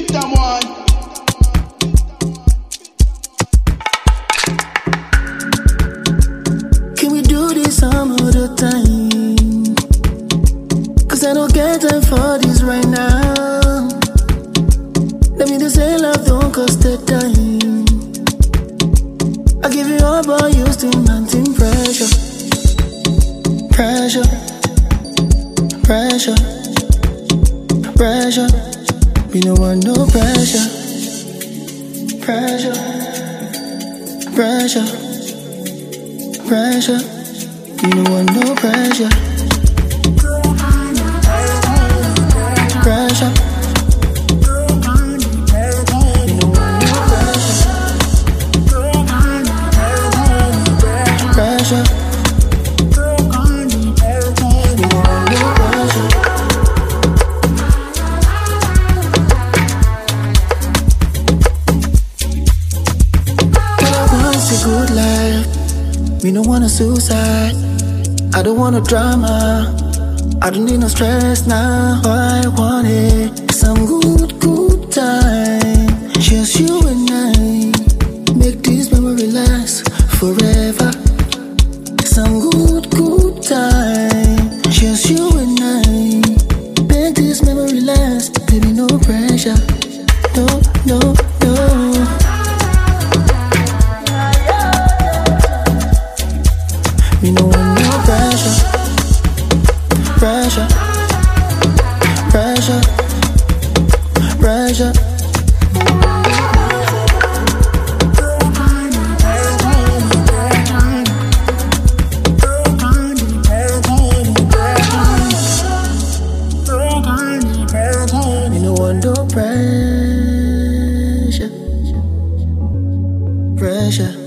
them one. Can we do this some other time? Cause I don't get time for this right now. Let me just say love don't cost the time. I give you all but you still mounting pressure. Pressure. Pressure. Pressure. We don't want no pressure. Pressure. Pressure. Pressure. We don't want no pressure. Pressure. Pressure. Good life. We don't want a suicide. I don't want a drama. I don't need no stress now. All I want is some good time. Just you and I. Make this memory last forever. Some good time. Just you and I. Make this memory last. Baby, no pressure. No. We don't want no pressure. Pressure. Pressure. Pressure. We don't want no pressure. Pressure.